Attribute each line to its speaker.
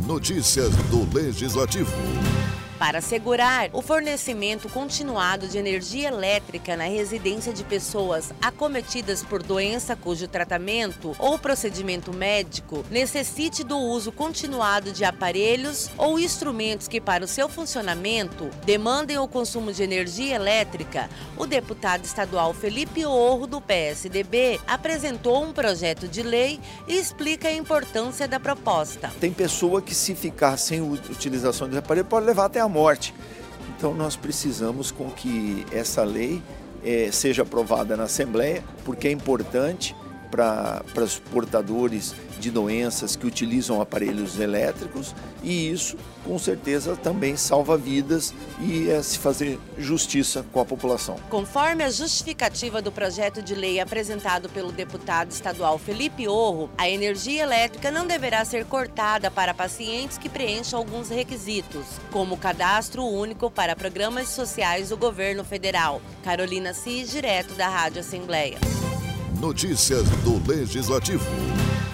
Speaker 1: Notícias do Legislativo.
Speaker 2: Para assegurar o fornecimento continuado de energia elétrica na residência de pessoas acometidas por doença cujo tratamento ou procedimento médico necessite do uso continuado de aparelhos ou instrumentos que, para o seu funcionamento, demandem o consumo de energia elétrica, o deputado estadual Felipe Orro, do PSDB, apresentou um projeto de lei e explica a importância da proposta.
Speaker 3: Tem pessoa que, se ficar sem utilização de aparelho, pode levar até a morte. Então nós precisamos com que essa lei seja aprovada na Assembleia, porque é importante para os portadores de doenças que utilizam aparelhos elétricos, e isso com certeza também salva vidas e se fazer justiça com a população.
Speaker 2: Conforme a justificativa do projeto de lei apresentado pelo deputado estadual Felipe Orro, a energia elétrica não deverá ser cortada para pacientes que preencham alguns requisitos, como o cadastro único para programas sociais do governo federal. Carolina Cis, direto da Rádio Assembleia.
Speaker 1: Notícias do Legislativo.